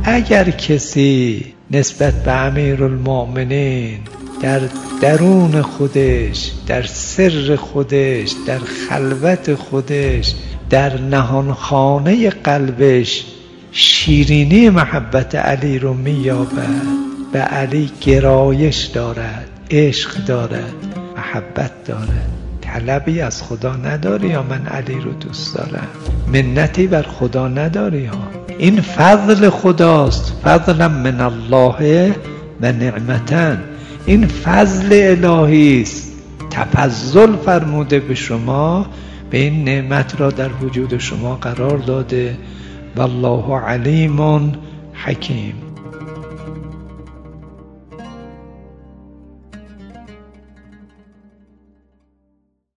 اگر کسی نسبت به امیرالمؤمنین در درون خودش، در سر خودش، در خلوت خودش، در نهانخانه قلبش شیرینی محبت علی رو می‌یابد، به علی گرایش دارد، عشق دارد، محبت دارد، طلبی از خدا نداری یا من علی رو دوست دارم، منتی بر خدا نداری ها، این فضل خداست، فضلا من الله و نعمتن، این فضل الهی است، تفضل فرموده به شما، به این نعمت را در وجود شما قرار داده. والله علیم حکیم.